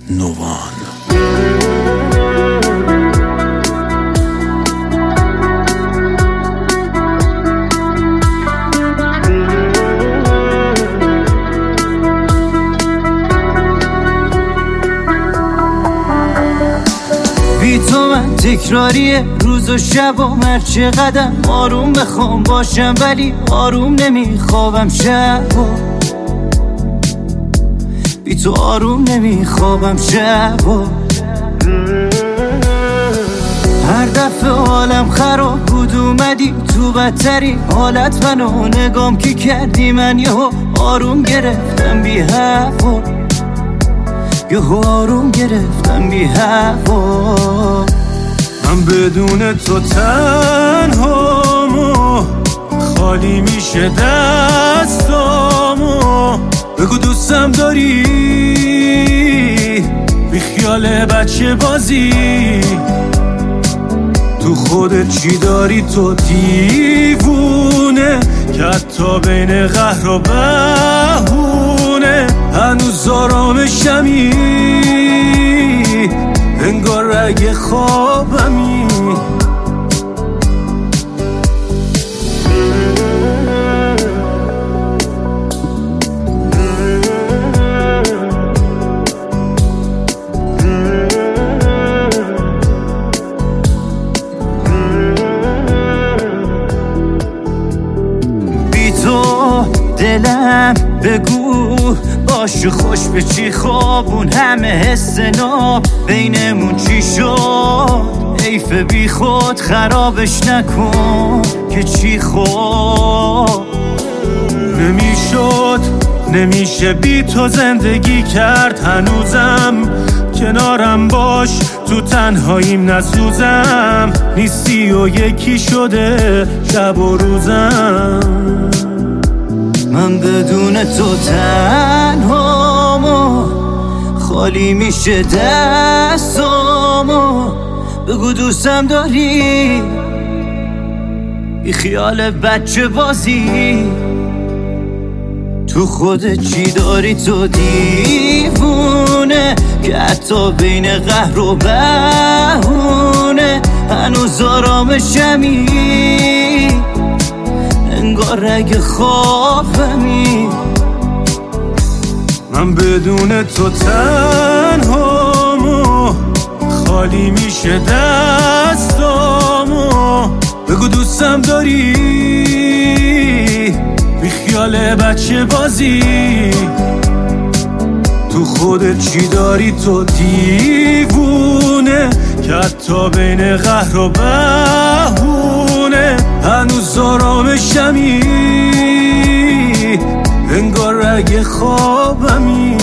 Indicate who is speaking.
Speaker 1: نوان.
Speaker 2: بی تو من تکراریه روز و شب و هرچه قدم آروم بخوام باشم ولی آروم نمیخوابم شب و بی تو آروم نمیخوابم شب و هر دفعه حالم خراب بود اومدی تو بدترین حالت منو نگام که کردی من یهو آروم گرفتم بی هوا یهو آروم گرفتم بی هوا.
Speaker 3: من بدون تو تنهامو خالی میشه دستامو بگو دوستم داری بی خیال بچه بازی تو خودت چی داری تو دیوونه که حتی بین قهر و بهونه هنوز آرامشمی انگار رگ خوابمی.
Speaker 2: بی تو دلم بگو باش خوش به چی خوابون همه حس ناب بینمون چی شد حیف بی خود خرابش نکن که چی خود
Speaker 3: نمیشه بی تو زندگی کرد هنوزم کنارم باش تو تنهاییم نسوزم نیستی و یکی شده شب و روزم.
Speaker 2: من بدون تو تنهامو خالی میشه دستامو بگو دوستم داری بی خیال بچه بازی تو خودت چی داری تو دیوونه که حتی بین قهر و بهونه هنوز آرامشمی انگار رگ خوابمی.
Speaker 3: من بدون تو تنهامو خالی میشه دستامو بگو دوستم داری بی خیال بچه بازی تو خودت چی داری تو دیوونه که حتی بین قهر و بهونه هنوز آرامشمی انگار رگ خوابمی.